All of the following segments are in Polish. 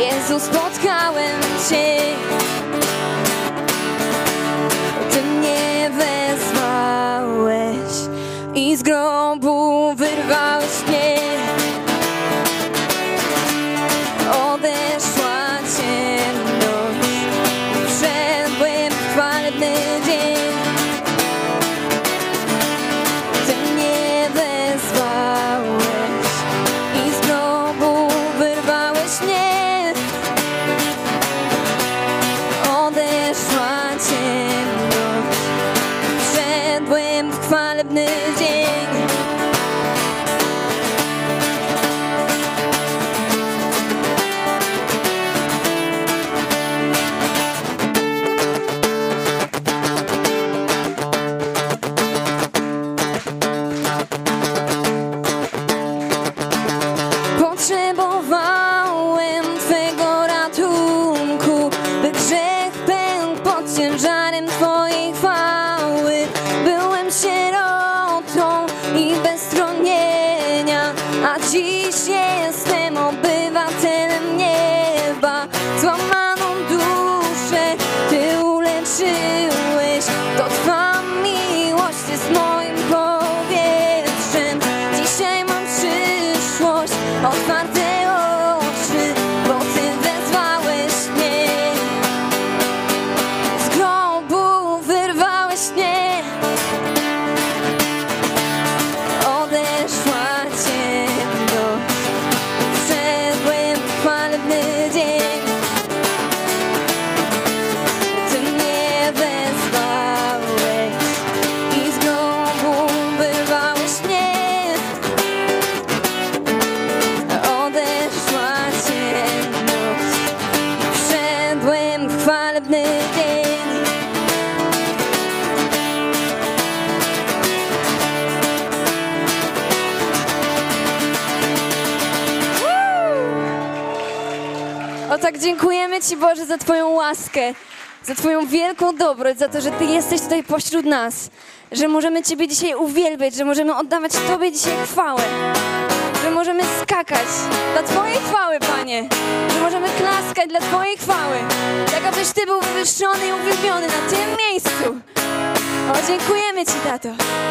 Jezu, spotkałem Cię. Ty mnie wezwałeś i z grobu wyrwałeś mnie. Odeszła ciemność, wszedłem w chwalebny dzień. Ty mnie wezwałeś i z grobu wyrwałeś mnie. Odeszła ciemność, wszedłem w chwalebny dzień. Potrzebowałem Twego ratunku, by grzech pękł pod ciężarem Twojej chwały. Byłem sierotą i bez schronienia, a dziś jestem obywatelem nieba. Złamaną duszę Ty uleczyłeś, to Twa miłość jest moim powietrzem. Dzisiaj mam przyszłość, otwarte oczy, bo Ty wezwałeś mnie. Z grobu wyrwałeś mnie. Odeszła ciemność, wszedłem w chwalebny dzień. Ty mnie wezwałeś i z grobu wyrwałeś mnie. Odeszła ciemność, wszedłem w chwalebny dzień. O tak, dziękujemy Ci, Boże, za Twoją łaskę, za Twoją wielką dobroć, za to, że Ty jesteś tutaj pośród nas, że możemy Ciebie dzisiaj uwielbiać, że możemy oddawać Tobie dzisiaj chwałę, że możemy skakać dla Twojej chwały, Panie, że możemy klaskać dla Twojej chwały, tak abyś Ty był wywyższony i uwielbiony na tym miejscu. O, dziękujemy Ci, Tato.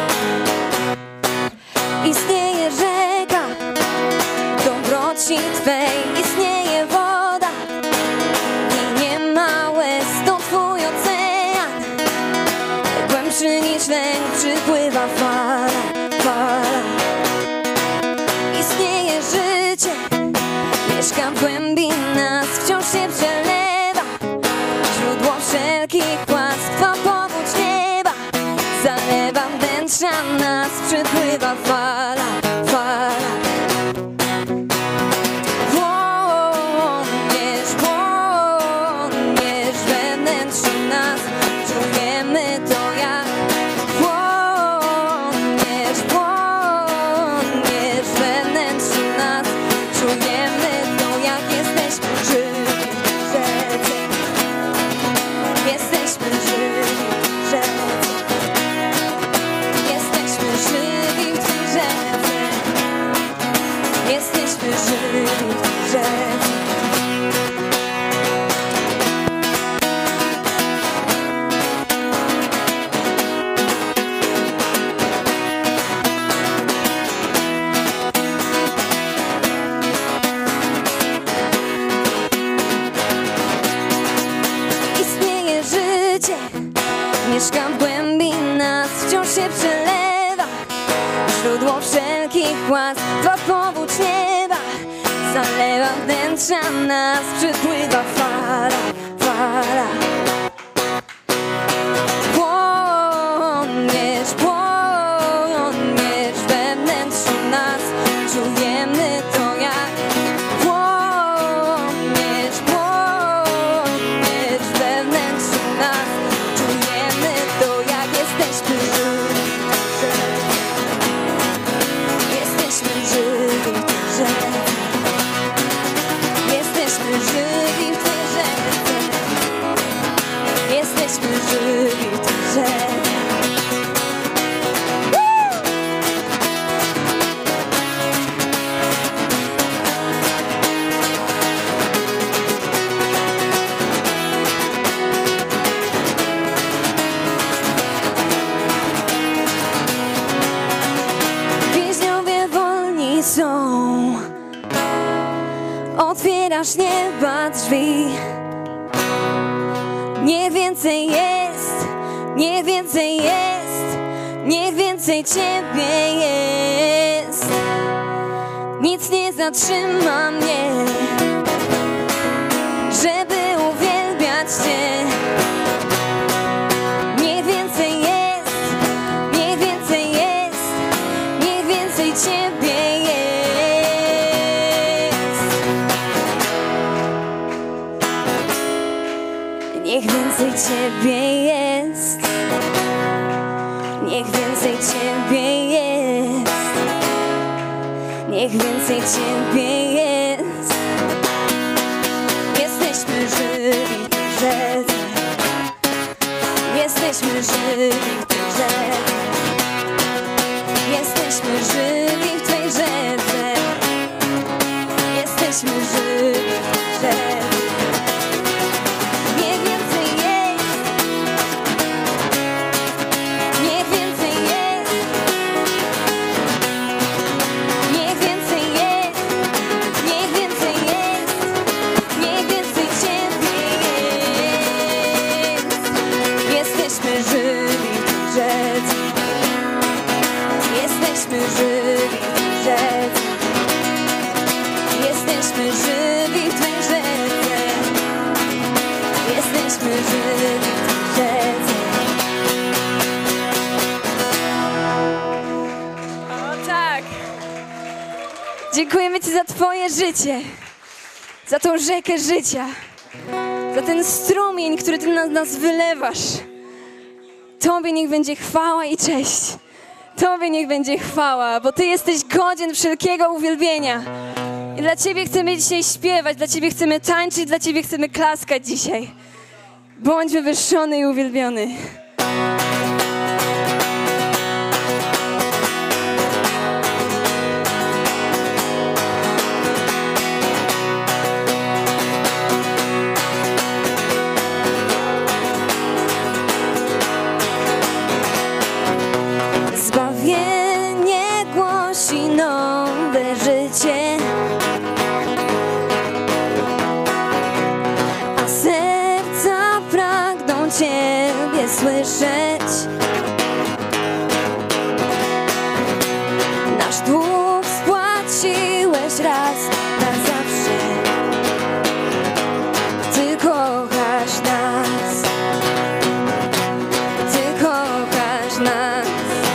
Istnieje rzeka dobroci Twej, istnieje woda i nie ma łez, to Twój ocean. Głębszy niż lęk przypływa fala, fala. Istnieje życie, mieszka w głębi nas, wciąż się przelewa. Źródło wszelkich łask, Twa powódź nieba zalewa wnętrza nas, przypływa fala, fala. Płoniesz, płoniesz we wnętrzu nas, czujemy to jak. Płoniesz, płoniesz we wnętrzu nas, czujemy to jak jesteśmy żywi w rzece. Jesteśmy żywi w rzece. Jesteśmy żywi w tej rzece. Jesteśmy żywi w tej rzece. Istnieje życie, mieszka w głębi nas, wciąż się przelewa. Źródło wszelkich łask, Twa powódź nieba zalewa wnętrza nas, przypływa fala, fala. Płoniesz, płoniesz we wnętrzu nas, czujemy to jak. Płoniesz, płoniesz we wnętrzu nas, czujemy to jak jesteśmy żywi w rzece. Jesteśmy żywi w tej rzece. Jesteśmy żywi w tej rzece. Jesteśmy żywi w tej rzece. otwierasz nieba drzwi. Nie więcej jest, nie więcej jest, nie więcej Ciebie jest. Nic nie zatrzyma mnie, żeby uwielbiać Cię. Nie więcej jest, nie więcej jest, nie więcej Ciebie jest. Niech więcej Ciebie jest, niech więcej Ciebie jest, niech więcej Ciebie jest. Jesteśmy żywi w tej rzece, jesteśmy żywi w tej rzece, jesteśmy żywi w Twej rzece, jesteśmy żywi w Tej rzece. Jesteśmy żywi w Tej rzece, jesteśmy żywi w Twej rzece, jesteśmy żywi w Tej rzece. O tak! Dziękujemy Ci za Twoje życie, za tą rzekę życia, za ten strumień, który Ty na nas wylewasz. Tobie niech będzie chwała i cześć. Tobie niech będzie chwała, bo Ty jesteś godzien wszelkiego uwielbienia. I dla Ciebie chcemy dzisiaj śpiewać, dla Ciebie chcemy tańczyć, dla Ciebie chcemy klaskać dzisiaj. Bądź wywyższony i uwielbiony. Zbawienie głosi nowe życie, a serca pragną Ciebie słyszeć. Nasz dług spłaciłeś raz na zawsze. Ty kochasz nas, Ty kochasz nas.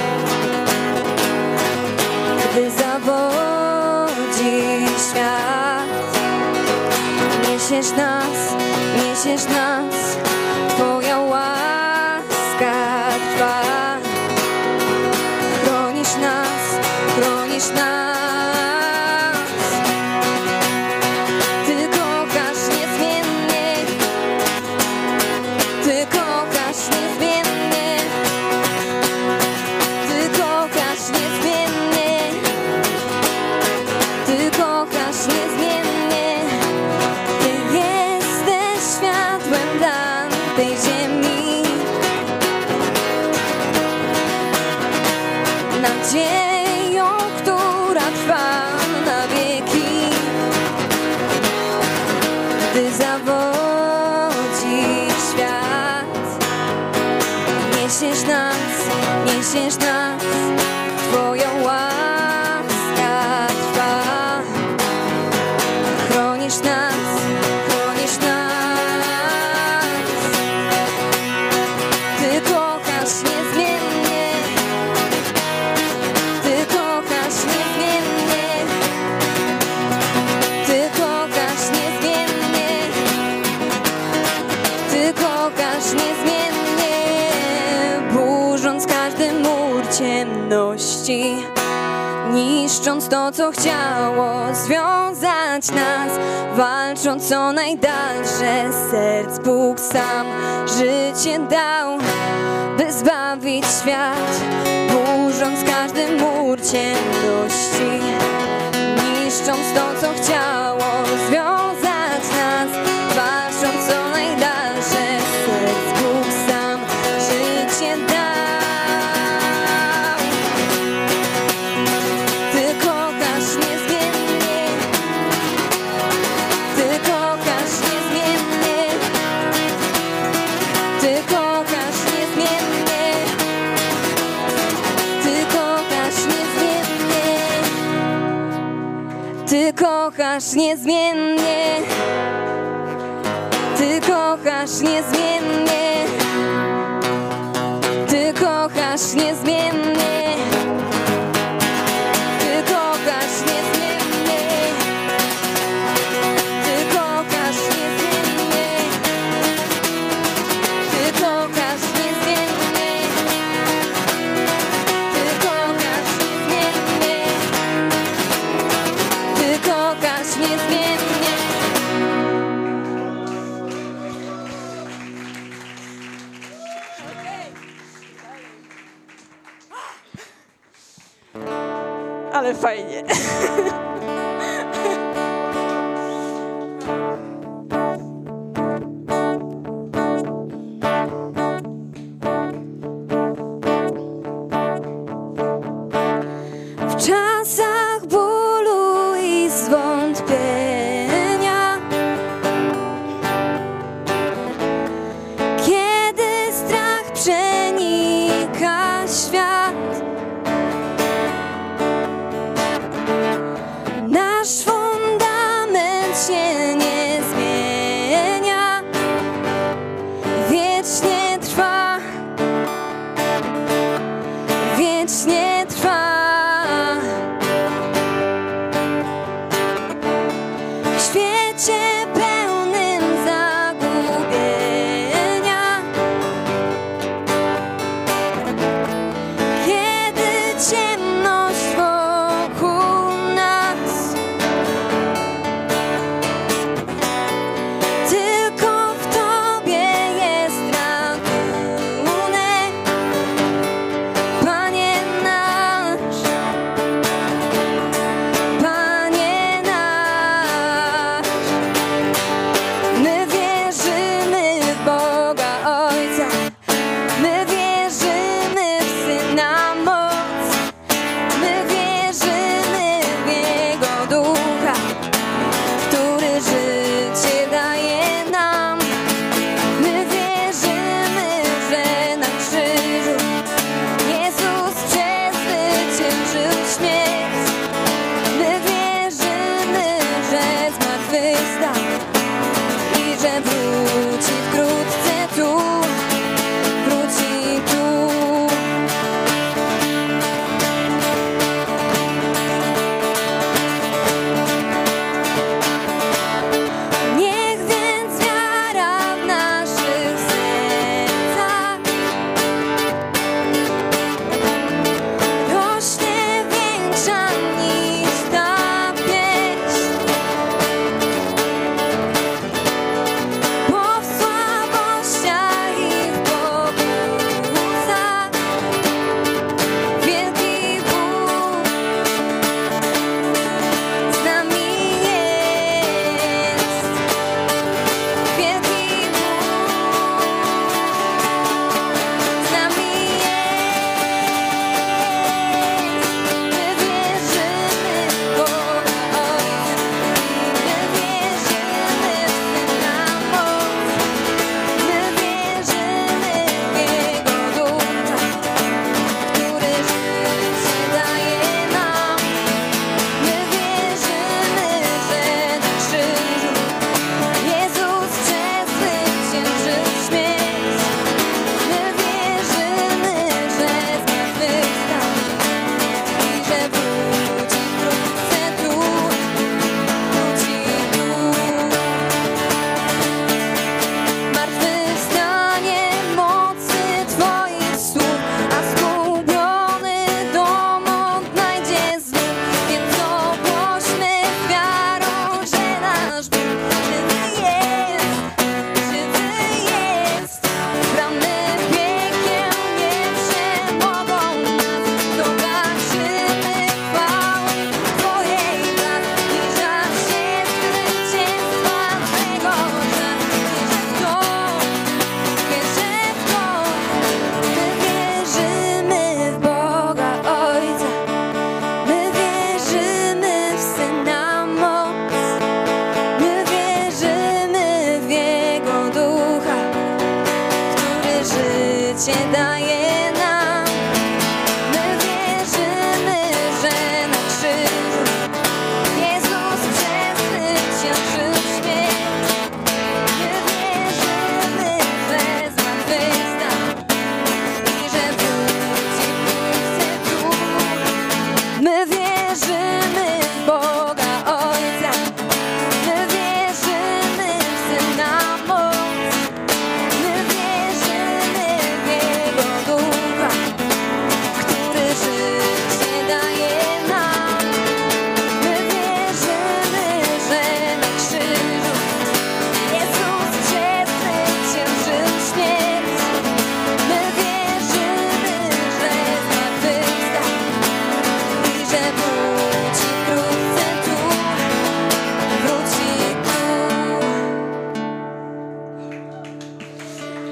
Gdy zawodzi świat, niesiesz nas, Twoja łaska trwa. Chronisz nas, chronisz nas. Ty kochasz niezmiennie, Ty kochasz niezmiennie, Ty kochasz niezmiennie, Ty kochasz niezmiennie. Ty jesteś światłem dla tej ziemi, nadzieją, która trwa na wieki. Gdy zawodzi świat, niesiesz nas, Twoja łaska trwa. Chronisz nas, chronisz nas. Ty kochasz niezmiennie, Ty kochasz niezmiennie, Ty kochasz niezmiennie, Ty kochasz niezmiennie. Burząc każdy mur ciemności, niszcząc to, co chciało związać nas, walcząc o najdalsze z serc, Bóg sam życie dał, by zbawić świat. Burząc każdy mur ciemności, niszcząc to, co chciało związać nas, walcząc o najdalsze z serc, Bóg sam życie dał. Ty kochasz niezmiennie, kochasz niezmiennie. Ty kochasz niezmiennie. Ty kochasz niezmiennie. Ty kochasz niezmiennie. Ty kochasz niezmiennie. Ty kochasz niezmiennie. Ty kochasz niezmiennie. Ty kochasz niezmiennie. Ale fajnie. W czasach bólu i zwątpienia, kiedy strach przenika świat, nasz fundament się nie zmienia, wiecznie trwa, wiecznie trwa. W świecie pełnym zagubienia, kiedy ciemność wokół nas, tylko w Tobie jest ratunek, Panie nasz, Panie nasz. My wierzymy w Boga Ojca, my wierzymy w Syna moc, my wierzymy w Jego Ducha, który życie daje nam. My wierzymy, że na krzyżu Jezus przezwyciężył śmierć. My wierzymy, że zmartwychwstał i że wróci wkrótce tu, wróci tu. Niech więc wiara w naszych sercach rośnie większa niż ta pieśń. Bo w słabościach i w pokusach wielki Bóg z nami jest. Wielki Bóg z nami jest. My wierzymy w Boga Ojca, my wierzymy w Syna moc, my wierzymy w Jego Ducha, który życie daje nam. My wierzymy, że na krzyżu Jezus przezwyciężył śmierć. My wierzymy, że zmartwychwstał i że wróci wkrótce tu, wróci tu. Zmartwychwstanie mocy Twoich słów, a zgubiony dom odnajdzie znów. Więc ogłośmy z wiarą, że nasz Bóg żywy jest, żywy jest. Bramy piekieł nie przemogą nas, zobaczymy chwałę Twojej blask. Zbliża się zwycięstwa Twego czas. Wierzę w to, my wierzymy w Boga Ojca, my wierzymy w Syna moc, my wierzymy w Jego Ducha, który życie daje nam. My wierzymy, że na krzyżu Jezus przezwyciężył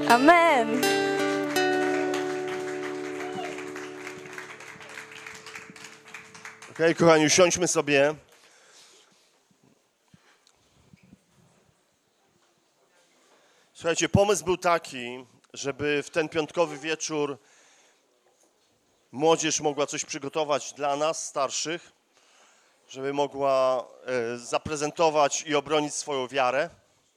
Amen. Okej, kochani, usiądźmy sobie. Słuchajcie, pomysł był taki, żeby w ten piątkowy wieczór młodzież mogła coś przygotować dla nas, starszych, żeby mogła zaprezentować i obronić swoją wiarę.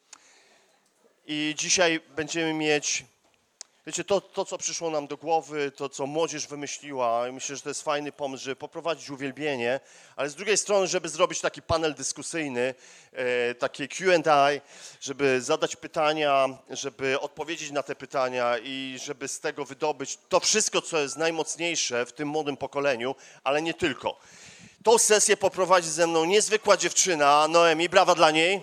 I dzisiaj będziemy mieć, wiecie, to co przyszło nam do głowy, to co młodzież wymyśliła, i myślę, że to jest fajny pomysł, żeby poprowadzić uwielbienie, ale z drugiej strony, żeby zrobić taki panel dyskusyjny, takie Q&A, żeby zadać pytania, żeby odpowiedzieć na te pytania i żeby z tego wydobyć to wszystko, co jest najmocniejsze w tym młodym pokoleniu, ale nie tylko. Tą sesję poprowadzi ze mną niezwykła dziewczyna, Noemi, brawa dla niej.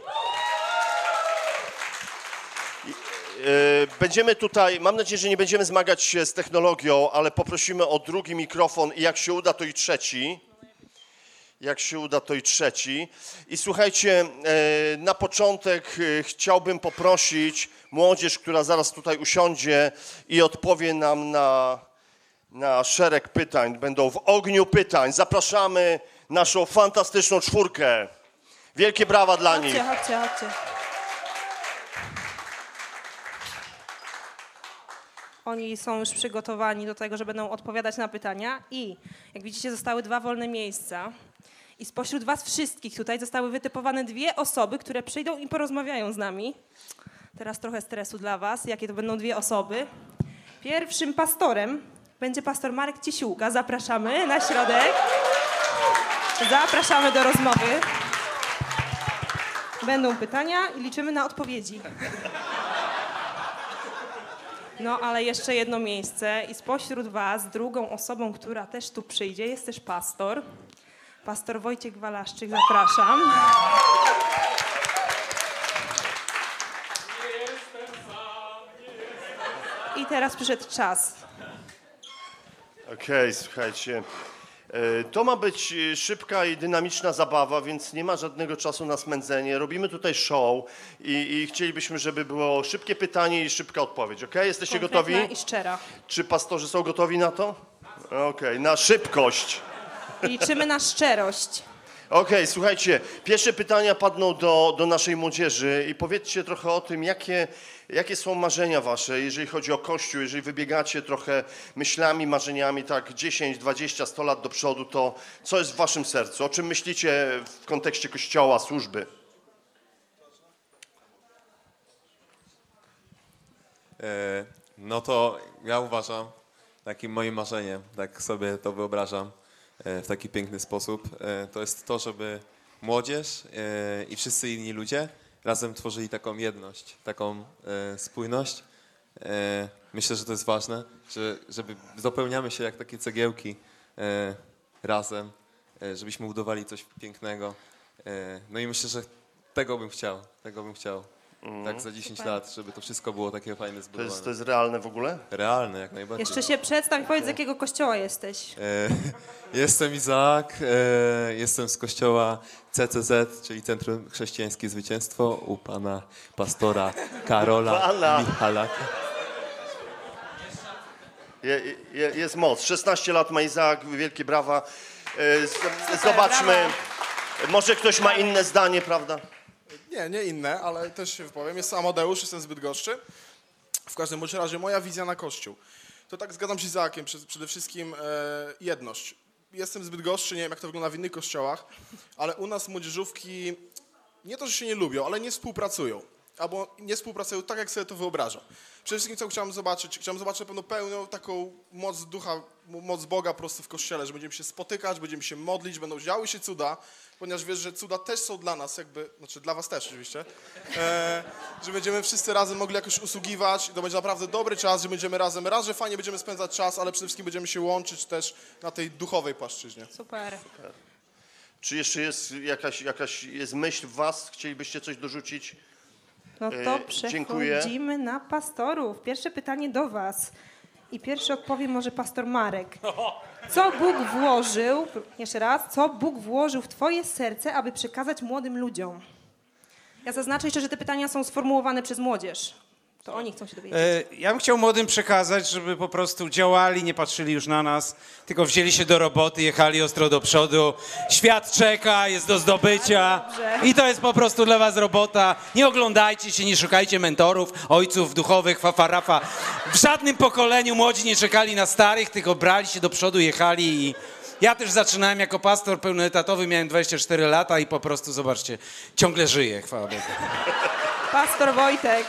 Będziemy tutaj, mam nadzieję, że nie będziemy zmagać się z technologią, ale poprosimy o drugi mikrofon i jak się uda, to i trzeci. Jak się uda, to i trzeci. I słuchajcie, na początek chciałbym poprosić młodzież, która zaraz tutaj usiądzie i odpowie nam na szereg pytań. Będą w ogniu pytań. Zapraszamy naszą fantastyczną czwórkę. Wielkie brawa dla nich. Chodźcie. Oni są już przygotowani do tego, że będą odpowiadać na pytania i jak widzicie zostały 2 wolne miejsca i spośród was wszystkich tutaj zostały wytypowane 2 osoby, które przyjdą i porozmawiają z nami. Teraz trochę stresu dla was, jakie to będą 2 osoby. Pierwszym pastorem będzie pastor Marek Ciesiłka. Zapraszamy na środek. Zapraszamy do rozmowy. Będą pytania i liczymy na odpowiedzi. No, ale jeszcze jedno miejsce i spośród was drugą osobą, która też tu przyjdzie, jest też pastor. Pastor Wojciech Walaszczyk, zapraszam. I teraz przyszedł czas. Okej, słuchajcie. To ma być szybka i dynamiczna zabawa, więc nie ma żadnego czasu na smędzenie. Robimy tutaj show i chcielibyśmy, żeby było szybkie pytanie i szybka odpowiedź. Okej, jesteście gotowi? Konkretna i szczera. Czy pastorzy są gotowi na to? Okej, na szybkość. Liczymy na szczerość. Okej, słuchajcie, pierwsze pytania padną do naszej młodzieży i powiedzcie trochę o tym, jakie są marzenia wasze, jeżeli chodzi o Kościół, jeżeli wybiegacie trochę myślami, marzeniami, tak 10, 20, 100 lat do przodu, to co jest w waszym sercu? O czym myślicie w kontekście Kościoła, służby? No to ja uważam, takim moim marzeniem, tak sobie to wyobrażam w taki piękny sposób, to jest to, żeby młodzież i wszyscy inni ludzie razem tworzyli taką jedność, taką spójność. Myślę, że to jest ważne, żeby dopełniamy się jak takie cegiełki razem, żebyśmy budowali coś pięknego. No i myślę, że tego bym chciał. Tak za 10 lat, żeby to wszystko było takie fajne, zbudowane. To jest realne w ogóle? Realne, jak najbardziej. Jeszcze się przedstaw i powiedz, z jakiego kościoła jesteś. Jestem Izaak, jestem z kościoła CCZ, czyli Centrum Chrześcijańskie Zwycięstwo, u pana pastora Karola Michalaka. Jest moc. 16 lat ma Izaak, wielkie brawa. Zobaczmy, może ktoś ma inne zdanie, prawda? Nie inne, ale też się wypowiem. Jestem Amadeusz, jestem z Bydgoszczy. W każdym bądź razie moja wizja na Kościół. To tak zgadzam się z Izaakiem, przede wszystkim jedność. Jestem z Bydgoszczy, nie wiem jak to wygląda w innych kościołach, ale u nas młodzieżówki nie to, że się nie lubią, ale nie współpracują. Albo nie współpracują tak, jak sobie to wyobrażam. Przede wszystkim co chciałem zobaczyć na pewno pełną taką moc ducha, moc Boga po prostu w Kościele, że będziemy się spotykać, będziemy się modlić, będą działy się cuda, ponieważ wiesz, że cuda też są dla nas jakby, znaczy dla was też oczywiście, że będziemy wszyscy razem mogli jakoś usługiwać, to będzie naprawdę dobry czas, że będziemy razem, że fajnie będziemy spędzać czas, ale przede wszystkim będziemy się łączyć też na tej duchowej płaszczyźnie. Super. Czy jeszcze jest jakaś jest myśl w was? Chcielibyście coś dorzucić? No to Dziękuję. przechodzimy na pastorów. Pierwsze pytanie do was. I pierwszy odpowie może pastor Marek. Co Bóg włożył, jeszcze raz, co Bóg włożył w twoje serce, aby przekazać młodym ludziom? Ja zaznaczę jeszcze, że te pytania są sformułowane przez młodzież. To oni chcą się dowiedzieć. Ja bym chciał młodym przekazać, żeby po prostu działali, nie patrzyli już na nas, tylko wzięli się do roboty, jechali ostro do przodu. Świat czeka, jest do zdobycia i to jest po prostu dla was robota. Nie oglądajcie się, nie szukajcie mentorów, ojców duchowych, fafarafa. W żadnym pokoleniu młodzi nie czekali na starych, tylko brali się do przodu, jechali i ja też zaczynałem jako pastor pełnoetatowy, miałem 24 lata i po prostu, zobaczcie, ciągle żyję, chwała Bogu. Pastor Wojtek,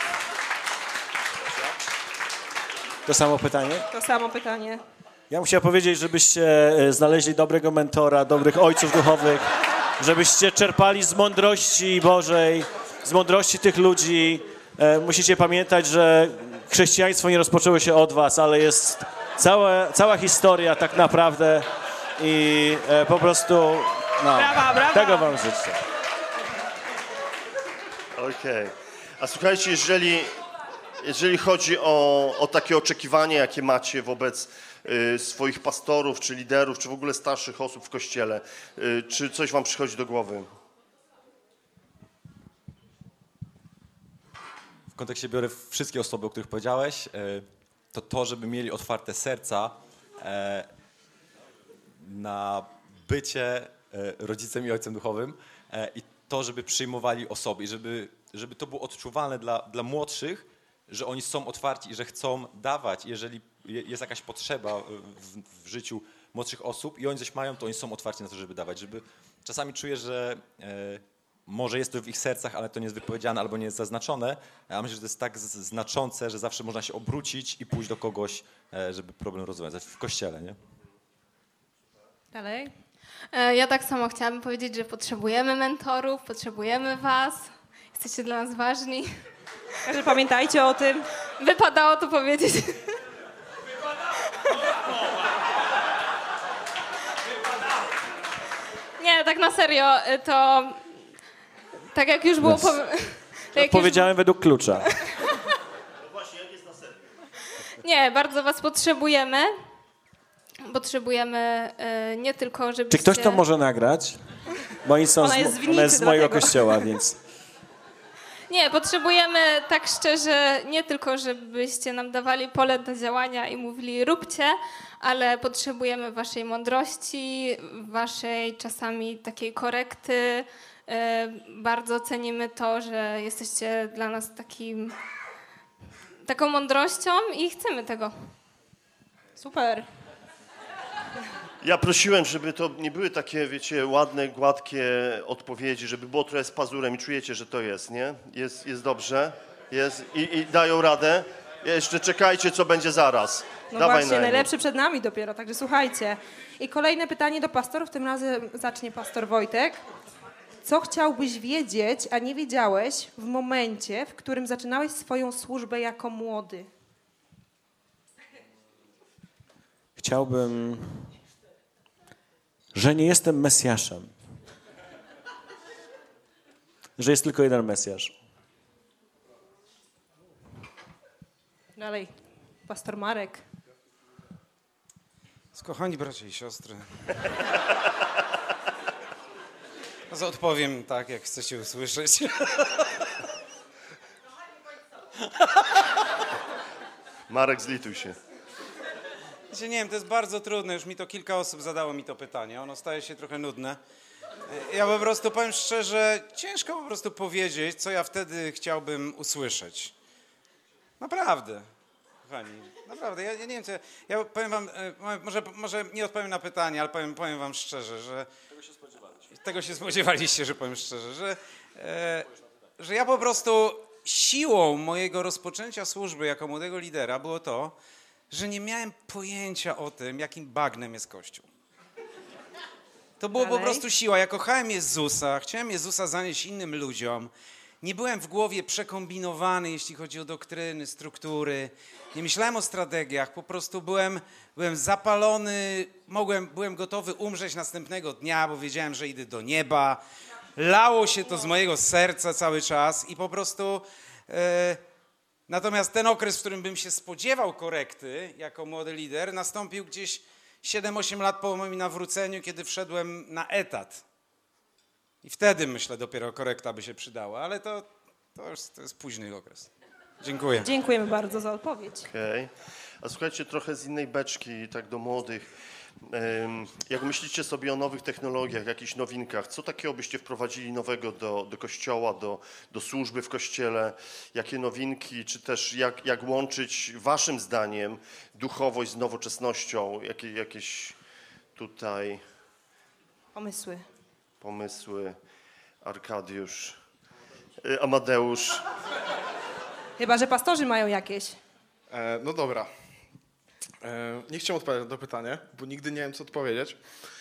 To samo pytanie? to samo pytanie. Ja bym chciał powiedzieć, żebyście znaleźli dobrego mentora, dobrych ojców duchowych, żebyście czerpali z mądrości Bożej, z mądrości tych ludzi. Musicie pamiętać, że chrześcijaństwo nie rozpoczęło się od was, ale jest cała historia tak naprawdę i po prostu Brawa, brawa. tego wam życzę. Okej. A słuchajcie, jeżeli chodzi o takie oczekiwanie, jakie macie wobec swoich pastorów, czy liderów, czy w ogóle starszych osób w Kościele, czy coś wam przychodzi do głowy? W kontekście biorę wszystkie osoby, o których powiedziałeś, to żeby mieli otwarte serca na bycie rodzicem i ojcem duchowym i to, żeby przyjmowali osoby i żeby to było odczuwalne dla młodszych, że oni są otwarci i że chcą dawać. Jeżeli jest jakaś potrzeba w życiu młodszych osób i oni coś mają, to oni są otwarci na to, żeby dawać. Czasami czuję, że może jest to w ich sercach, ale to nie jest wypowiedziane albo nie jest zaznaczone, a myślę, że to jest tak znaczące, że zawsze można się obrócić i pójść do kogoś, żeby problem rozwiązać w Kościele, nie? Dalej. Ja tak samo chciałabym powiedzieć, że potrzebujemy mentorów, potrzebujemy was. Jesteście dla nas ważni. Także pamiętajcie o tym. Wypadało to powiedzieć. Nie, tak na serio, to tak jak już było... Odpowiedziałem według klucza. Nie, bardzo was potrzebujemy. Potrzebujemy nie tylko, żebyście... Czy ktoś to może nagrać? Bo oni są Ona jest z Winnicy, ona jest z mojego dlatego. kościoła, więc... Nie, potrzebujemy tak szczerze nie tylko, żebyście nam dawali pole do działania i mówili róbcie, ale potrzebujemy waszej mądrości, waszej czasami takiej korekty. Bardzo cenimy to, że jesteście dla nas taką mądrością i chcemy tego. Super. Ja prosiłem, żeby to nie były takie, wiecie, ładne, gładkie odpowiedzi, żeby było trochę z pazurem i czujecie, że to jest, nie? Jest dobrze, jest i dają radę. Jeszcze czekajcie, co będzie zaraz. No Dawaj, właśnie, Noemi. najlepszy przed nami dopiero, także słuchajcie. I kolejne pytanie do pastorów, tym razem zacznie pastor Wojtek. Co chciałbyś wiedzieć, a nie wiedziałeś w momencie, w którym zaczynałeś swoją służbę jako młody? Chciałbym, że nie jestem Mesjaszem. Że jest tylko jeden Mesjasz. Dalej, pastor Marek. Kochani bracia i siostry. Odpowiem tak, jak chcecie usłyszeć. Marek, zlituj się. Nie wiem, to jest bardzo trudne. Już mi to kilka osób zadało mi to pytanie. Ono staje się trochę nudne. Ja po prostu powiem szczerze, ciężko po prostu powiedzieć, co ja wtedy chciałbym usłyszeć. Naprawdę. Kochani, naprawdę. Ja nie wiem, co ja powiem wam, może nie odpowiem na pytanie, ale powiem wam szczerze, że... Tego się spodziewaliście, że powiem szczerze, że ja po prostu siłą mojego rozpoczęcia służby jako młodego lidera było to, że nie miałem pojęcia o tym, jakim bagnem jest Kościół. To było po prostu siła. Ja kochałem Jezusa, chciałem Jezusa zanieść innym ludziom. Nie byłem w głowie przekombinowany, jeśli chodzi o doktryny, struktury. Nie myślałem o strategiach, po prostu byłem zapalony, byłem gotowy umrzeć następnego dnia, bo wiedziałem, że idę do nieba. Lało się to z mojego serca cały czas i po prostu... Natomiast ten okres, w którym bym się spodziewał korekty jako młody lider, nastąpił gdzieś 7-8 lat po moim nawróceniu, kiedy wszedłem na etat. I wtedy, myślę, dopiero korekta by się przydała, ale to jest późny okres. Dziękuję. Dziękujemy bardzo za odpowiedź. Okej. A słuchajcie, trochę z innej beczki, tak do młodych. Jak myślicie sobie o nowych technologiach, jakichś nowinkach, co takiego byście wprowadzili nowego do kościoła, do służby w kościele? Jakie nowinki, czy też jak łączyć waszym zdaniem duchowość z nowoczesnością? Jakieś tutaj pomysły? Arkadiusz, Amadeusz. Chyba że pastorzy mają jakieś. No dobra. Nie chciałem odpowiadać na to pytanie, bo nigdy nie wiem, co odpowiedzieć.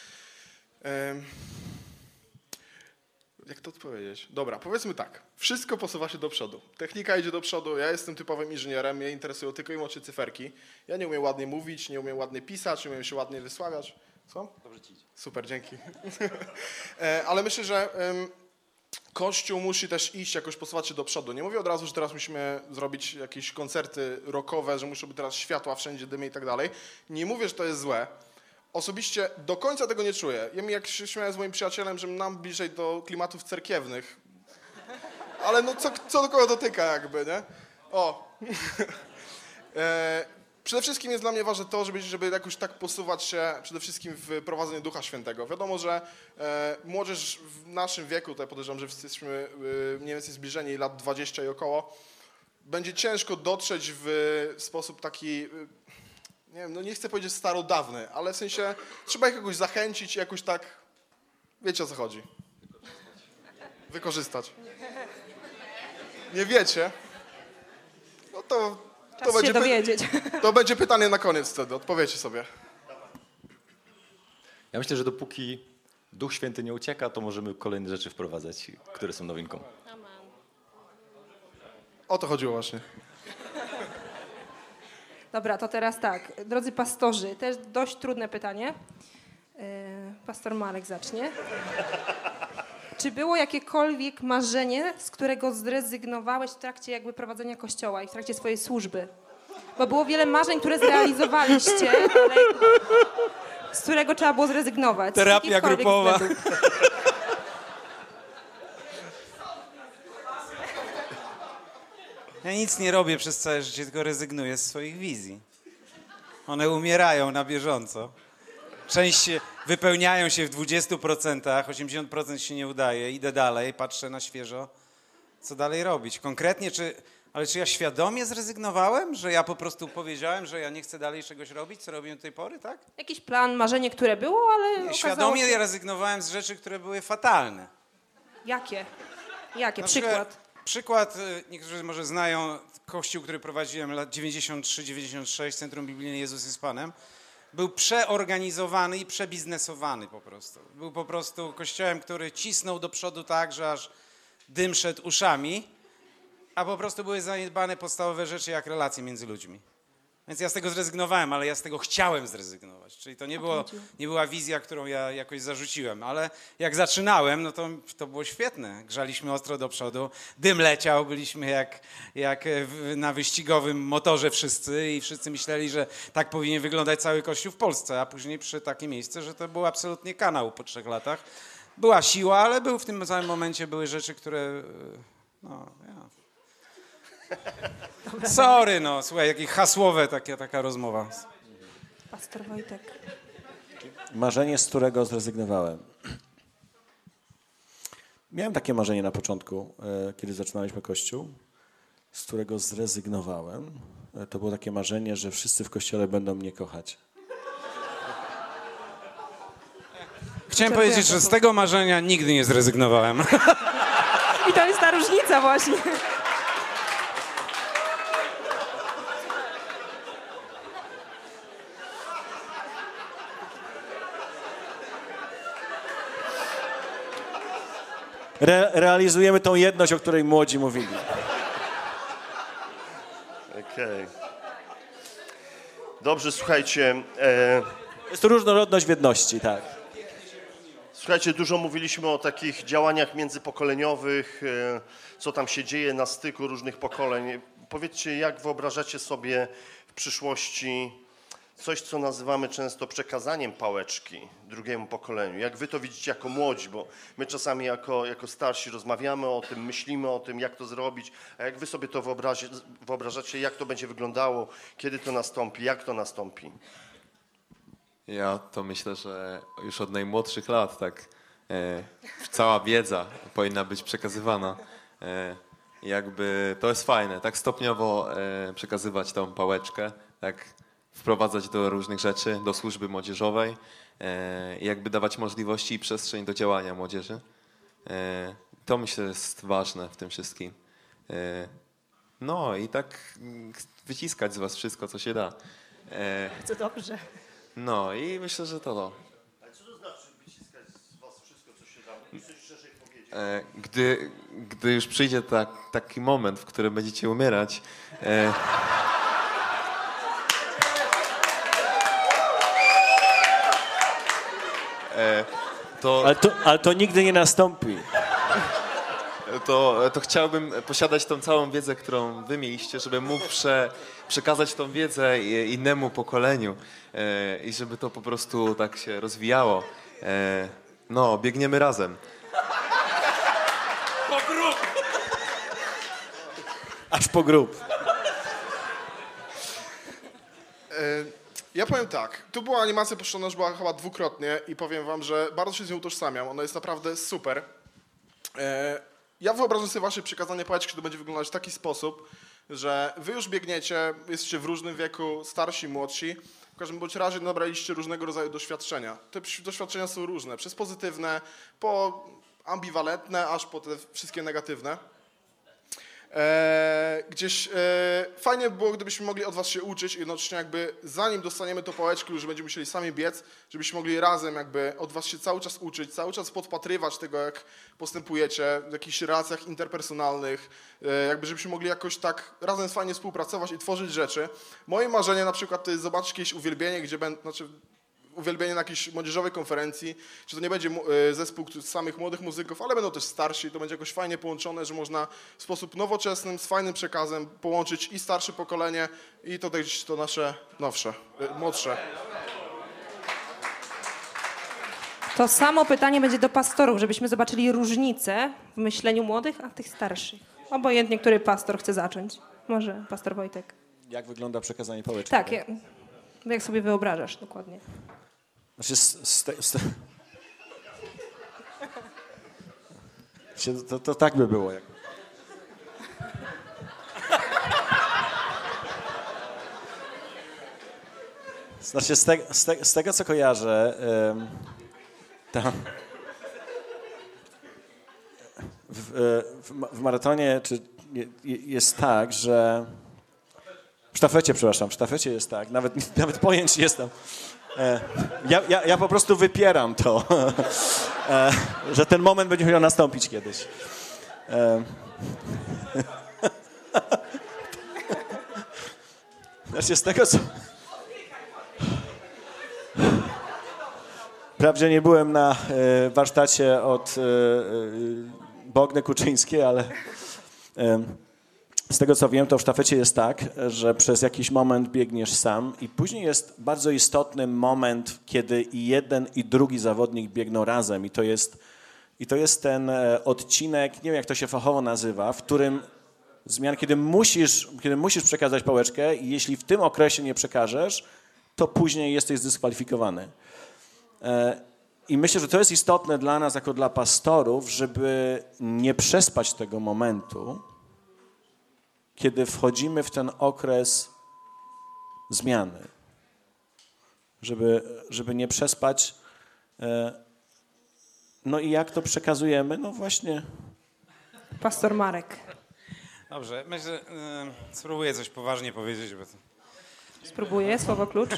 Jak to odpowiedzieć? Dobra, powiedzmy tak. Wszystko posuwa się do przodu. Technika idzie do przodu, ja jestem typowym inżynierem, mnie interesują tylko i wyłącznie cyferki. Ja nie umiem ładnie mówić, nie umiem ładnie pisać, nie umiem się ładnie wysławiać. Co? Dobrze ci idzie. Super, dzięki. Ale myślę, że Kościół musi też iść, jakoś posuwać się do przodu. Nie mówię od razu, że teraz musimy zrobić jakieś koncerty rockowe, że muszą być teraz światła, wszędzie dymy i tak dalej. Nie mówię, że to jest złe. Osobiście do końca tego nie czuję. Ja jak się śmiałem z moim przyjacielem, że nam bliżej do klimatów cerkiewnych. Ale no co do kogo dotyka jakby, nie? O. Przede wszystkim jest dla mnie ważne to, żeby jakoś tak posuwać się przede wszystkim w prowadzeniu Ducha Świętego. Wiadomo, że młodzież w naszym wieku, tutaj podejrzewam, że wszyscy jesteśmy mniej więcej zbliżeni lat 20 i około, będzie ciężko dotrzeć w sposób taki, nie wiem, no nie chcę powiedzieć starodawny, ale w sensie trzeba ich jakoś zachęcić i jakoś tak, wiecie o co chodzi. Wykorzystać. Nie wiecie? No to Czas się dowiedzieć. To będzie pytanie na koniec wtedy, odpowiedzcie sobie. Ja myślę, że dopóki Duch Święty nie ucieka, to możemy kolejne rzeczy wprowadzać, które są nowinką. O to chodziło właśnie. Dobra, to teraz tak. Drodzy pastorzy, też dość trudne pytanie. Pastor Marek zacznie. Czy było jakiekolwiek marzenie, z którego zrezygnowałeś w trakcie jakby prowadzenia kościoła i w trakcie swojej służby? Bo było wiele marzeń, które zrealizowaliście, ale z którego trzeba było zrezygnować. Z Terapia jakichkolwiek grupowa. względów. Ja nic nie robię przez całe życie, tylko rezygnuję z swoich wizji. One umierają na bieżąco. Część wypełniają się w 20%, 80% się nie udaje, idę dalej, patrzę na świeżo, co dalej robić. Konkretnie, czy ja świadomie zrezygnowałem, że ja po prostu powiedziałem, że ja nie chcę dalej czegoś robić, co robiłem do tej pory, tak? Jakiś plan, marzenie, które było, ale okazało Świadomie się... ja rezygnowałem z rzeczy, które były fatalne. Jakie? Jakie? Na Przykład? Niektórzy może znają kościół, który prowadziłem lat 93-96, Centrum Biblijne Jezus jest Panem. Był przeorganizowany i przebiznesowany po prostu. Był po prostu kościołem, który cisnął do przodu tak, że aż dym szedł uszami, a po prostu były zaniedbane podstawowe rzeczy jak relacje między ludźmi. Więc ja z tego zrezygnowałem, ale ja z tego chciałem zrezygnować. Czyli to nie była wizja, którą ja jakoś zarzuciłem. Ale jak zaczynałem, no to było świetne. Grzaliśmy ostro do przodu, dym leciał, byliśmy jak na wyścigowym motorze wszyscy i wszyscy myśleli, że tak powinien wyglądać cały Kościół w Polsce, a później przyszedł takie miejsce, że to był absolutnie kanał po 3 latach. Była siła, ale w tym samym momencie były rzeczy, które... Sorry, no, słuchaj, jakie hasłowe taka rozmowa. Pastor Wojtek. Marzenie, z którego zrezygnowałem. Miałem takie marzenie na początku, kiedy zaczynaliśmy Kościół, z którego zrezygnowałem. To było takie marzenie, że wszyscy w Kościele będą mnie kochać. Chciałem powiedzieć, że z tego marzenia nigdy nie zrezygnowałem. I to jest ta różnica właśnie. Realizujemy tą jedność, o której młodzi mówili. Okej. Dobrze, słuchajcie. Jest to różnorodność w jedności, tak. Słuchajcie, dużo mówiliśmy o takich działaniach międzypokoleniowych, co tam się dzieje na styku różnych pokoleń. Powiedzcie, jak wyobrażacie sobie w przyszłości coś, co nazywamy często przekazaniem pałeczki drugiemu pokoleniu. Jak wy to widzicie jako młodzi, bo my czasami jako starsi rozmawiamy o tym, myślimy o tym, jak to zrobić, a jak wy sobie to wyobrażacie, jak to będzie wyglądało, kiedy to nastąpi, jak to nastąpi? Ja to myślę, że już od najmłodszych lat tak cała wiedza powinna być przekazywana. Jakby to jest fajne, tak stopniowo przekazywać tą pałeczkę, tak wprowadzać do różnych rzeczy, do służby młodzieżowej i jakby dawać możliwości i przestrzeń do działania młodzieży. To myślę jest ważne w tym wszystkim. No i tak wyciskać z was wszystko, co się da. To dobrze. No i myślę, że to. Ale co to znaczy wyciskać z was wszystko, co się da? Chcesz szerzej powiedzieć? Gdy już przyjdzie taki moment, w którym będziecie umierać, Ale to nigdy nie nastąpi. to chciałbym posiadać tą całą wiedzę, którą wy mieliście, żebym mógł przekazać tą wiedzę innemu pokoleniu i żeby to po prostu tak się rozwijało. No, biegniemy razem. Aż po grób. Ja powiem tak, tu była animacja puszczona już była chyba dwukrotnie i powiem wam, że bardzo się z nią utożsamiam, ona jest naprawdę super. Ja wyobrażam sobie wasze przekazanie pałeczki, to będzie wyglądać w taki sposób, że wy już biegniecie, jesteście w różnym wieku, starsi, młodsi, w każdym bądź razie nabraliście różnego rodzaju doświadczenia. Te doświadczenia są różne, przez pozytywne, po ambiwalentne, aż po te wszystkie negatywne. Fajnie by było, gdybyśmy mogli od was się uczyć i jednocześnie jakby zanim dostaniemy to pałeczki, już będziemy musieli sami biec, żebyśmy mogli razem jakby od was się cały czas uczyć, cały czas podpatrywać tego, jak postępujecie w jakichś relacjach interpersonalnych, jakby żebyśmy mogli jakoś tak razem fajnie współpracować i tworzyć rzeczy. Moje marzenie na przykład to jest zobaczyć jakieś uwielbienie, uwielbienie na jakiejś młodzieżowej konferencji, czy to nie będzie zespół samych młodych muzyków, ale będą też starsi, to będzie jakoś fajnie połączone, że można w sposób nowoczesnym, z fajnym przekazem połączyć i starsze pokolenie i to nasze nowsze, młodsze. To samo pytanie będzie do pastorów, żebyśmy zobaczyli różnicę w myśleniu młodych, a tych starszych. Obojętnie, który pastor chce zacząć. Może pastor Wojtek. Jak wygląda przekazanie pałeczki? Tak, jak sobie wyobrażasz dokładnie. Znaczy, to tak by było. Znaczy, z tego co kojarzę, tam w maratonie jest tak, że w sztafecie jest tak, nawet pojęć jestem. Ja po prostu wypieram to, że ten moment będzie musiał nastąpić kiedyś. Znaczy z tego co... Wprawdzie nie byłem na warsztacie od Bogny Kuczyńskiej, ale z tego co wiem, to w sztafecie jest tak, że przez jakiś moment biegniesz sam i później jest bardzo istotny moment, kiedy i jeden i drugi zawodnik biegną razem i to jest ten odcinek, nie wiem jak to się fachowo nazywa, w którym kiedy musisz przekazać pałeczkę i jeśli w tym okresie nie przekażesz, to później jesteś zdyskwalifikowany. I myślę, że to jest istotne dla nas, jako dla pastorów, żeby nie przespać tego momentu, kiedy wchodzimy w ten okres zmiany. Żeby nie przespać. No i jak to przekazujemy? No właśnie. Pastor Marek. Dobrze, myślę, spróbuję coś poważnie powiedzieć. Bo to... Spróbuję, słowo klucz.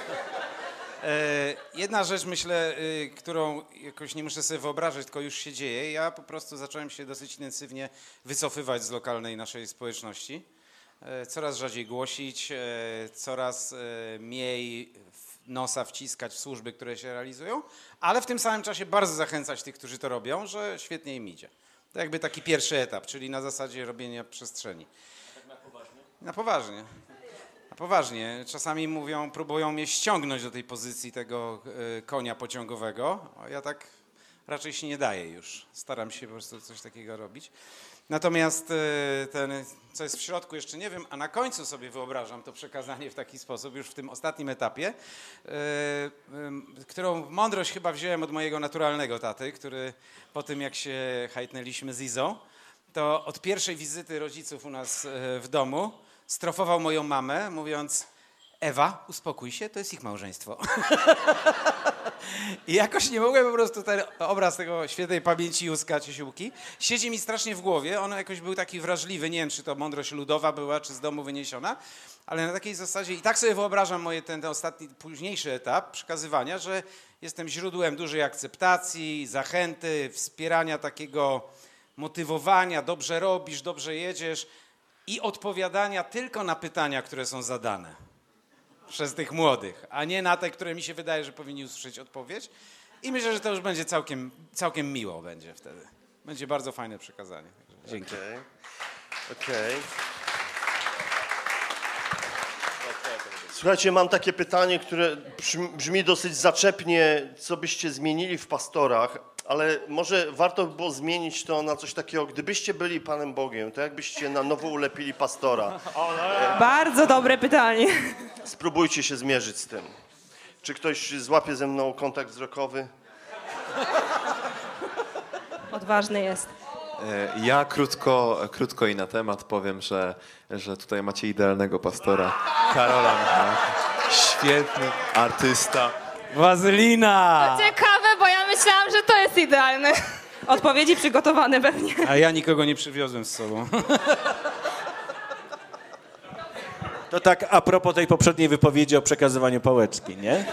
Jedna rzecz, myślę, którą jakoś nie muszę sobie wyobrażać, tylko już się dzieje. Ja po prostu zacząłem się dosyć intensywnie wycofywać z lokalnej naszej społeczności. Coraz rzadziej głosić, coraz mniej nosa wciskać w służby, które się realizują, ale w tym samym czasie bardzo zachęcać tych, którzy to robią, że świetnie im idzie. To jakby taki pierwszy etap, czyli na zasadzie robienia przestrzeni. Tak na poważnie? Na poważnie. Poważnie, czasami mówią, próbują mnie ściągnąć do tej pozycji tego konia pociągowego, a ja tak raczej się nie daję już. Staram się po prostu coś takiego robić. Natomiast ten, co jest w środku, jeszcze nie wiem, a na końcu sobie wyobrażam to przekazanie w taki sposób, już w tym ostatnim etapie, którą mądrość chyba wziąłem od mojego naturalnego taty, który po tym, jak się hajtnęliśmy z Izą, to od pierwszej wizyty rodziców u nas w domu strofował moją mamę, mówiąc: Ewa, uspokój się, to jest ich małżeństwo. I jakoś nie mogłem po prostu ten obraz tego świętej pamięci Józka Ciesiłki siedzi mi strasznie w głowie. On jakoś był taki wrażliwy, nie wiem, czy to mądrość ludowa była, czy z domu wyniesiona, ale na takiej zasadzie i tak sobie wyobrażam ten ostatni, późniejszy etap przekazywania, że jestem źródłem dużej akceptacji, zachęty, wspierania, takiego motywowania, dobrze robisz, dobrze jedziesz i odpowiadania tylko na pytania, które są zadane przez tych młodych, a nie na te, które mi się wydaje, że powinni usłyszeć odpowiedź. I myślę, że to już będzie całkiem miło będzie wtedy. Będzie bardzo fajne przekazanie. Dzięki. Okej. Słuchajcie, mam takie pytanie, które brzmi dosyć zaczepnie, co byście zmienili w pastorach, ale może warto by było zmienić to na coś takiego, gdybyście byli Panem Bogiem, to jakbyście na nowo ulepili pastora? Bardzo dobre pytanie. Spróbujcie się zmierzyć z tym. Czy ktoś złapie ze mną kontakt wzrokowy? Odważny jest. Ja krótko i na temat powiem, że tutaj macie idealnego pastora. Karola Michalaka. Świetny artysta. Wazelina! Ciekawe, bo ja myślałam, że to jest idealne. Odpowiedzi przygotowane pewnie. A ja nikogo nie przywiozłem z sobą. To tak a propos tej poprzedniej wypowiedzi o przekazywaniu pałeczki, nie?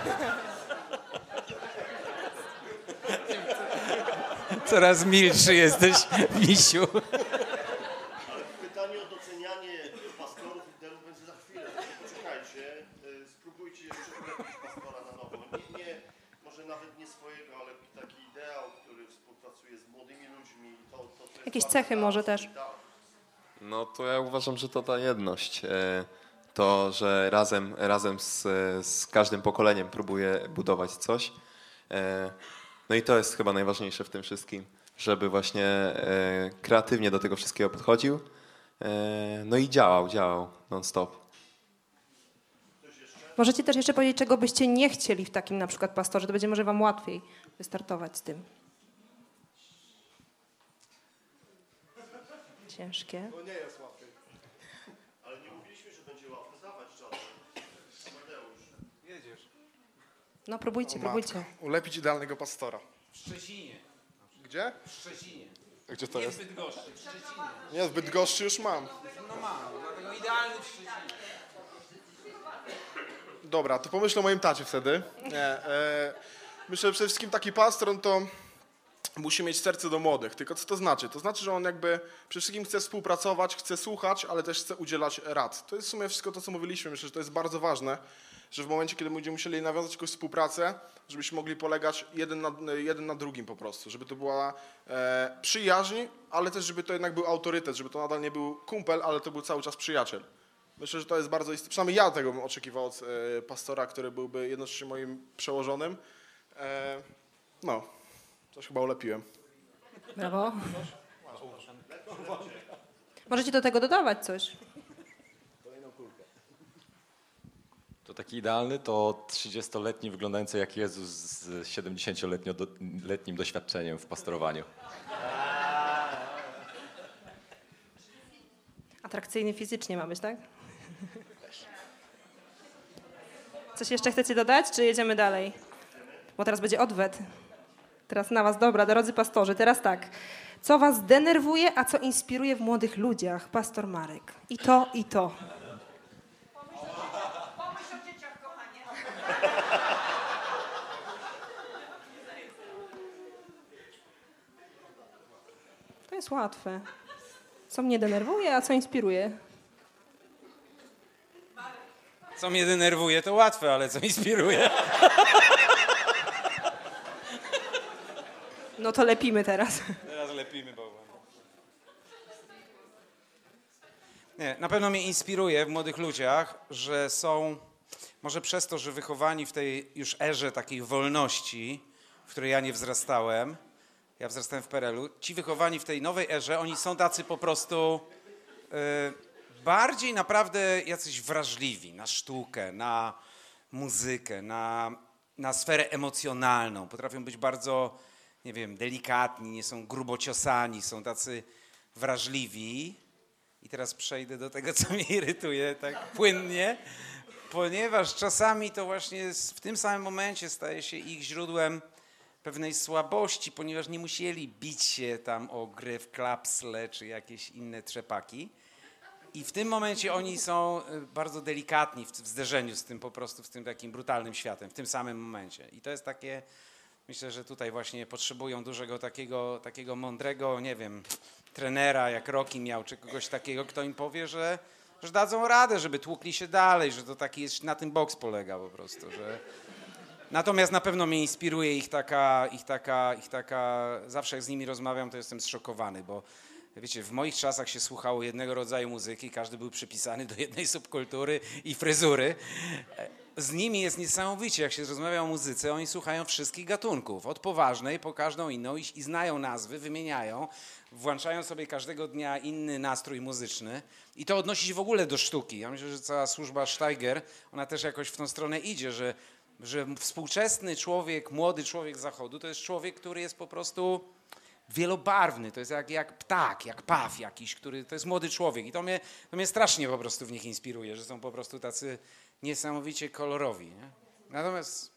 Coraz milszy jesteś, misiu. Pytanie o docenianie pastorów i liderów będzie za chwilę. Poczekajcie, spróbujcie jeszcze ulepić pastora na nowo. Może nawet nie swojego, ale taki ideał, który współpracuje z młodymi ludźmi. To jest Jakieś bardzo cechy może też. No to ja uważam, że to ta jedność. To, że razem z każdym pokoleniem próbuje budować coś. No i to jest chyba najważniejsze w tym wszystkim, żeby właśnie kreatywnie do tego wszystkiego podchodził. No i działał non-stop. Możecie też jeszcze powiedzieć, czego byście nie chcieli w takim na przykład pastorze. To będzie może wam łatwiej wystartować z tym. Ciężkie. To nie jest łatwe. Ale nie mówiliśmy, że będzie łatwo dawać czas. Jedziesz. No próbujcie. Ulepić idealnego pastora. W Szczecinie. Gdzie? W Szczecinie. A gdzie to Nie w jest? Bydgoszczy, w Szczecinie. Nie, w Bydgoszczy już mam. No mam, dlatego idealny w Szczecinie. Dobra, to pomyślę o moim tacie wtedy. Myślę, że przede wszystkim taki pastor, to musi mieć serce do młodych. Tylko co to znaczy? To znaczy, że on jakby przede wszystkim chce współpracować, chce słuchać, ale też chce udzielać rad. To jest w sumie wszystko to, co mówiliśmy. Myślę, że to jest bardzo ważne, że w momencie, kiedy będziemy musieli nawiązać jakąś współpracę, żebyśmy mogli polegać jeden na drugim po prostu. Żeby to była przyjaźń, ale też żeby to jednak był autorytet, żeby to nadal nie był kumpel, ale to był cały czas przyjaciel. Myślę, że to jest bardzo istotne. Przynajmniej ja tego bym oczekiwał od pastora, który byłby jednocześnie moim przełożonym. No, coś chyba ulepiłem. Brawo. Możecie do tego dodawać coś. To taki idealny to 30-letni wyglądający jak Jezus z 70-letnim doświadczeniem w pastorowaniu. Atrakcyjny fizycznie ma być, tak? Coś jeszcze chcecie dodać, czy jedziemy dalej? Bo teraz będzie odwet. Teraz na was, dobra, drodzy pastorzy, teraz tak. Co was denerwuje, a co inspiruje w młodych ludziach? Pastor Marek. I to, i to. Pomyśl o dzieciach, kochanie. To jest łatwe. Co mnie denerwuje, a co inspiruje? Co mnie denerwuje, to łatwe, ale co inspiruje? No to lepimy teraz. Teraz lepimy bałwan. Nie, na pewno mnie inspiruje w młodych ludziach, że są, może przez to, że wychowani w tej już erze takiej wolności, w której ja nie wzrastałem, ja wzrastałem w PRL-u, ci wychowani w tej nowej erze, oni są tacy po prostu bardziej naprawdę jacyś wrażliwi na sztukę, na muzykę, na sferę emocjonalną. Potrafią być bardzo, nie wiem, delikatni, nie są grubociosani, są tacy wrażliwi. I teraz przejdę do tego, co mnie irytuje tak płynnie, ponieważ czasami to właśnie w tym samym momencie staje się ich źródłem pewnej słabości, ponieważ nie musieli bić się tam o gry w klapsle czy jakieś inne trzepaki. I w tym momencie oni są bardzo delikatni w zderzeniu z tym po prostu, z tym takim brutalnym światem, w tym samym momencie. I to jest takie, myślę, że tutaj właśnie potrzebują dużego takiego mądrego, nie wiem, trenera, jak Rocky miał, czy kogoś takiego, kto im powie, że dadzą radę, żeby tłukli się dalej, że to taki jest, na tym boks polega po prostu, że... Natomiast na pewno mnie inspiruje ich taka, zawsze jak z nimi rozmawiam, to jestem zszokowany, bo wiecie, w moich czasach się słuchało jednego rodzaju muzyki, każdy był przypisany do jednej subkultury i fryzury. Z nimi jest niesamowicie, jak się rozmawia o muzyce, oni słuchają wszystkich gatunków, od poważnej po każdą inną i znają nazwy, wymieniają, włączają sobie każdego dnia inny nastrój muzyczny i to odnosi się w ogóle do sztuki. Ja myślę, że cała służba Steiger, ona też jakoś w tą stronę idzie, że współczesny człowiek, młody człowiek z Zachodu to jest człowiek, który jest po prostu wielobarwny, to jest jak ptak, jak paw jakiś, to jest młody człowiek i to mnie strasznie po prostu w nich inspiruje, że są po prostu tacy niesamowicie kolorowi. Nie? Natomiast...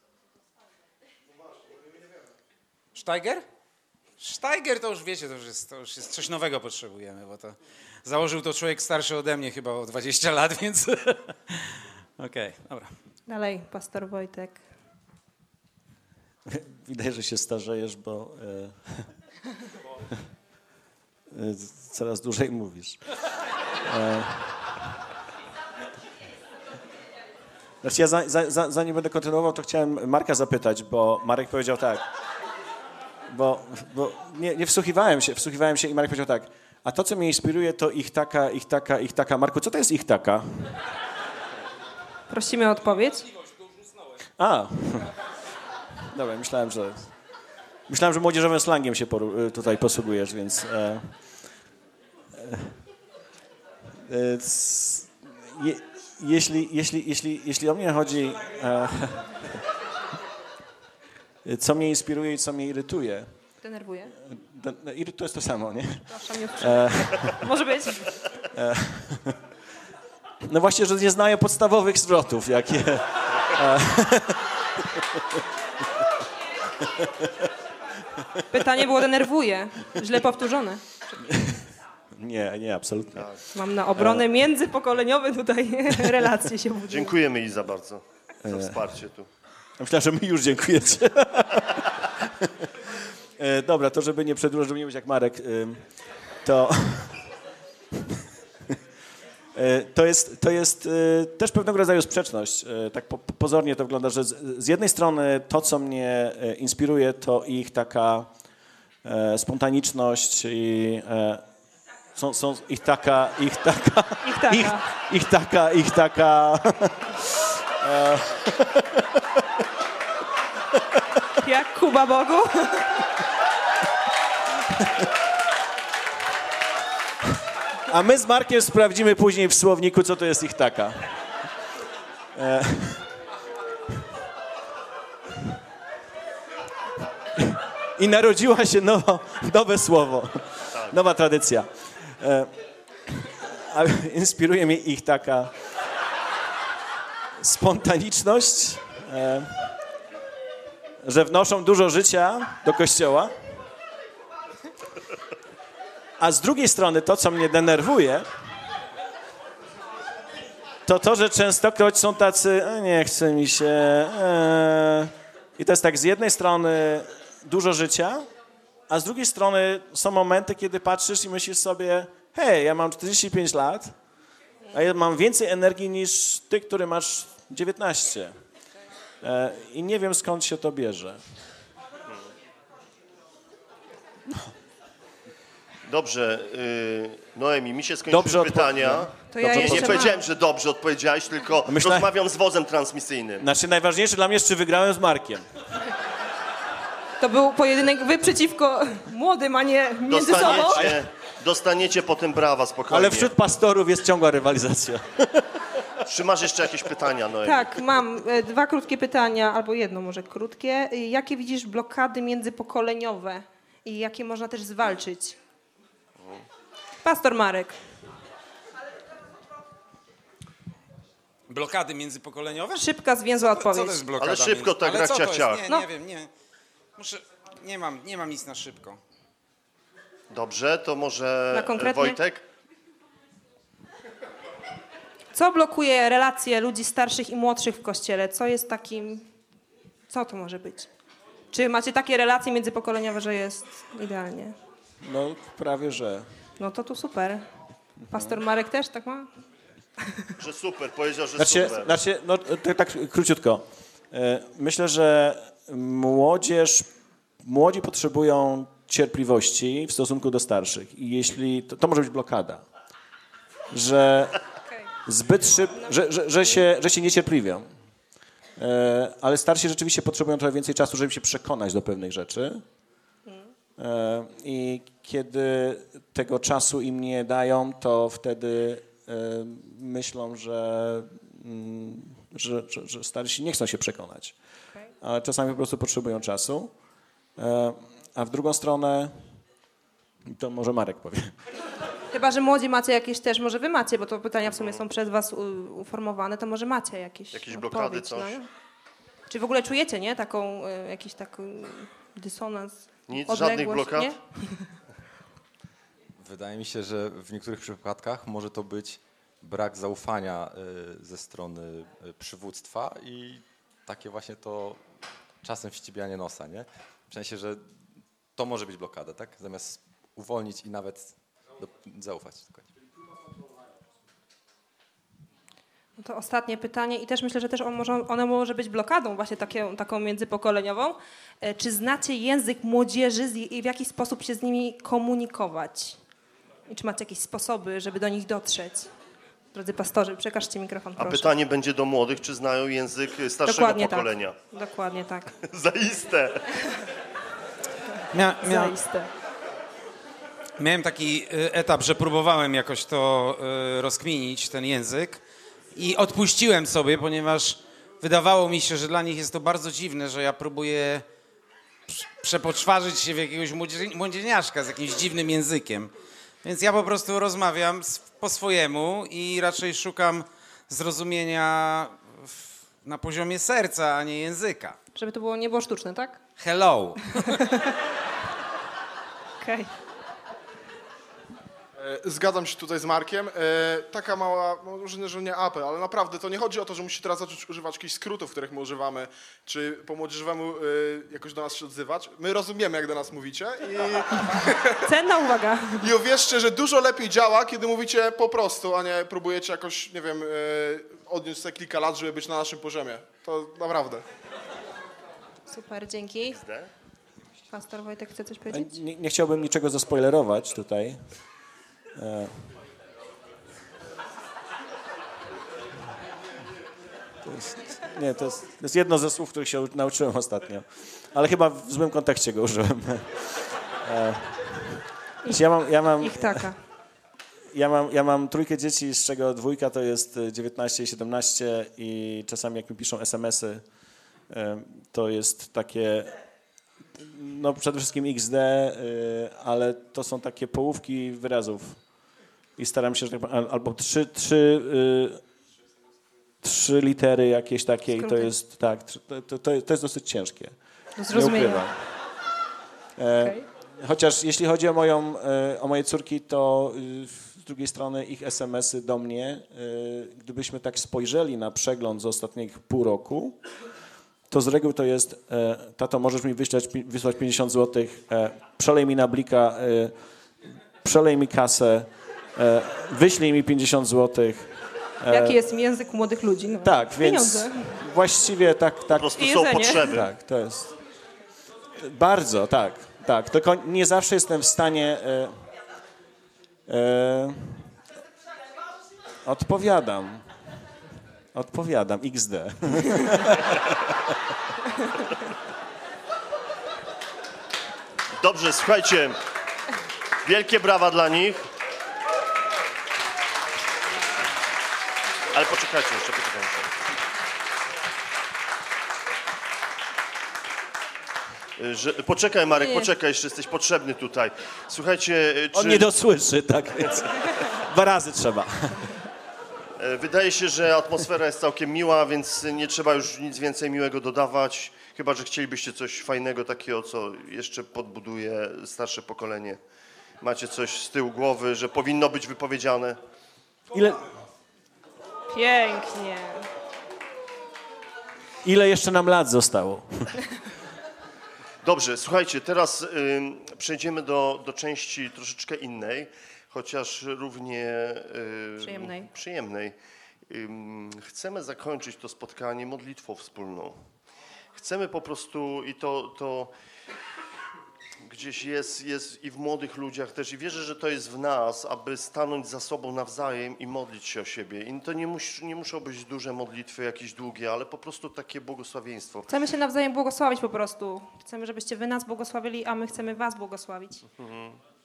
Steiger? Steiger to już wiecie, to już jest coś nowego potrzebujemy, bo to założył to człowiek starszy ode mnie chyba o 20 lat, więc... Okej, dobra. Dalej, pastor Wojtek. Widać, że się starzejesz, bo coraz dłużej mówisz. Znaczy ja zanim będę kontynuował, to chciałem Marka zapytać, bo Marek powiedział tak, bo nie wsłuchiwałem się i Marek powiedział tak, a to, co mnie inspiruje, to ich taka. Marku, co to jest ich taka? Prosimy o odpowiedź. A, dobra, myślałem, że młodzieżowym slangiem się tutaj posługujesz, więc... Jeśli o mnie chodzi, co mnie inspiruje i co mnie irytuje... Denerwuje. To jest to samo, nie? Przepraszam, nie może być. No właśnie, że nie znają podstawowych zwrotów, jakie... Pytanie było denerwuje. Źle powtórzone. Nie, absolutnie. Mam na obronę międzypokoleniowe tutaj relacje się budują. Dziękujemy Iza bardzo za wsparcie tu. Myślałem, że my już dziękujecie. Dobra, to żeby nie przedłużać, żeby nie być jak Marek, to... To jest też pewnego rodzaju sprzeczność. Tak pozornie to wygląda, że z jednej strony to, co mnie inspiruje, to ich taka spontaniczność i są ich taka Jak Kuba Bogu. A my z Markiem sprawdzimy później w słowniku, co to jest ich taka. I narodziła się nowe słowo, nowa tradycja. A inspiruje mnie ich taka spontaniczność, że wnoszą dużo życia do kościoła. A z drugiej strony to, co mnie denerwuje, to, że częstokroć są tacy, nie chce mi się. I to jest tak, z jednej strony dużo życia, a z drugiej strony są momenty, kiedy patrzysz i myślisz sobie, hej, ja mam 45 lat, a ja mam więcej energii niż ty, który masz 19. I nie wiem, skąd się to bierze. Dobrze, Noemi, mi się skończyły Dobrze pytania. To ja Dobrze, jeszcze Nie mam. powiedziałem, że dobrze odpowiedziałeś, tylko rozmawiam z wozem transmisyjnym. Znaczy najważniejsze dla mnie jest, czy wygrałem z Markiem. To był pojedynek wy przeciwko młodym, a nie między sobą. Dostaniecie potem brawa, spokojnie. Ale wśród pastorów jest ciągła rywalizacja. Czy masz jeszcze jakieś pytania, Noemi? Tak, mam 2 krótkie pytania, albo jedno może krótkie. Jakie widzisz blokady międzypokoleniowe i jakie można też zwalczyć? Pastor Marek. Blokady międzypokoleniowe? Szybka, zwięzła Co to odpowiedź. jest blokada? Ale szybko, tak, Ale co Grakcia to chciała. jest? Nie, No. nie wiem, nie. Muszę, nie mam nic na szybko. Dobrze, to może Na konkretnie? Wojtek? Co blokuje relacje ludzi starszych i młodszych w Kościele? Co jest takim... Co to może być? Czy macie takie relacje międzypokoleniowe, że jest idealnie? No prawie, że. No to tu super. Pastor Marek też tak ma? Że super, powiedział, że super. No, tak króciutko. Myślę, że młodzi potrzebują cierpliwości w stosunku do starszych. I jeśli to może być blokada, że zbyt szybko, że się niecierpliwią. Ale starsi rzeczywiście potrzebują trochę więcej czasu, żeby się przekonać do pewnych rzeczy. I kiedy tego czasu im nie dają, to wtedy myślą, że starsi nie chcą się przekonać. Ale czasami po prostu potrzebują czasu. A w drugą stronę, to może Marek powie. Chyba, że młodzi macie jakieś też, może wy macie, bo to pytania w sumie są przez was uformowane, to może macie jakieś blokady, odpowiedź, coś? no. Czy w ogóle czujecie, nie? Jakiś taki dysonans, Nic, odległość, żadnych blokad? nie? Wydaje mi się, że w niektórych przypadkach może to być brak zaufania ze strony przywództwa i takie właśnie to czasem wścibianie nosa, nie? W sensie, że to może być blokada, tak? Zamiast uwolnić i nawet zaufać. No to ostatnie pytanie i też myślę, że też ono może być blokadą właśnie taką międzypokoleniową. Czy znacie język młodzieży i w jaki sposób się z nimi komunikować? I czy macie jakieś sposoby, żeby do nich dotrzeć? Drodzy pastorzy, przekażcie mikrofon, A proszę. pytanie będzie do młodych, czy znają język starszego Dokładnie pokolenia? tak. Dokładnie tak. Zaiste. Zaiste. Miałem taki etap, że próbowałem jakoś to rozkminić, ten język i odpuściłem sobie, ponieważ wydawało mi się, że dla nich jest to bardzo dziwne, że ja próbuję przepoczwarzyć się w jakiegoś młodzieniaszka z jakimś dziwnym językiem. Więc ja po prostu rozmawiam po swojemu i raczej szukam zrozumienia na poziomie serca, a nie języka. Żeby to nie było sztuczne, tak? Hello. Okej. Zgadzam się tutaj z Markiem. Taka mała, może że nie apel, ale naprawdę to nie chodzi o to, że musicie teraz zacząć używać jakichś skrótów, których my używamy, czy po młodzieżowemu jakoś do nas się odzywać. My rozumiemy, jak do nas mówicie Cenna uwaga. i uwierzcie, że dużo lepiej działa, kiedy mówicie po prostu, a nie próbujecie jakoś, nie wiem, odniósł sobie kilka lat, żeby być na naszym poziomie. To naprawdę. Super, dzięki. Pastor Wojtek chce coś powiedzieć? Nie chciałbym niczego zaspoilerować tutaj. To jest jedno ze słów, których się nauczyłem ostatnio. Ale chyba w złym kontekście go użyłem. Ich taka. Ja mam 3 dzieci, z czego 2 to jest 19 i 17 i czasami jak mi piszą SMS-y, to jest takie, no przede wszystkim XD, ale to są takie połówki wyrazów i staram się, że tak powiem, albo 3 litery jakieś takie i to jest, tak, to jest dosyć ciężkie. Do zrozumienia. Nie ukrywam. Chociaż jeśli chodzi o moje córki, to z drugiej strony ich SMS-y do mnie, gdybyśmy tak spojrzeli na przegląd z ostatnich pół roku, to z reguły to jest, tato, możesz mi wysłać 50 zł, przelej mi na Blika, przelej mi kasę, wyślij mi 50 zł. Jaki jest język młodych ludzi? No. Tak, więc Pieniądze. właściwie tak. Po prostu są potrzeby. Tak, to jest. Bardzo, tak. Tylko nie zawsze jestem w stanie Odpowiadam. XD. Dobrze, słuchajcie, wielkie brawa dla nich. Ale poczekajcie jeszcze, Poczekaj, Marek, Nie. poczekaj, jeszcze jesteś potrzebny tutaj. Słuchajcie, On nie dosłyszy, tak więc 2 razy trzeba. wydaje się, że atmosfera jest całkiem miła, więc nie trzeba już nic więcej miłego dodawać. Chyba że chcielibyście coś fajnego, takiego, co jeszcze podbuduje starsze pokolenie. Macie coś z tyłu głowy, że powinno być wypowiedziane? Pięknie. Ile jeszcze nam lat zostało? Dobrze, słuchajcie, teraz przejdziemy do części troszeczkę innej, chociaż równie przyjemnej. Chcemy zakończyć to spotkanie modlitwą wspólną. Chcemy po prostu, i to gdzieś jest i w młodych ludziach też, i wierzę, że to jest w nas, aby stanąć za sobą nawzajem i modlić się o siebie. I to nie muszą być duże modlitwy, jakieś długie, ale po prostu takie błogosławieństwo. Chcemy się nawzajem błogosławić po prostu. Chcemy, żebyście wy nas błogosławili, a my chcemy was błogosławić. Mhm.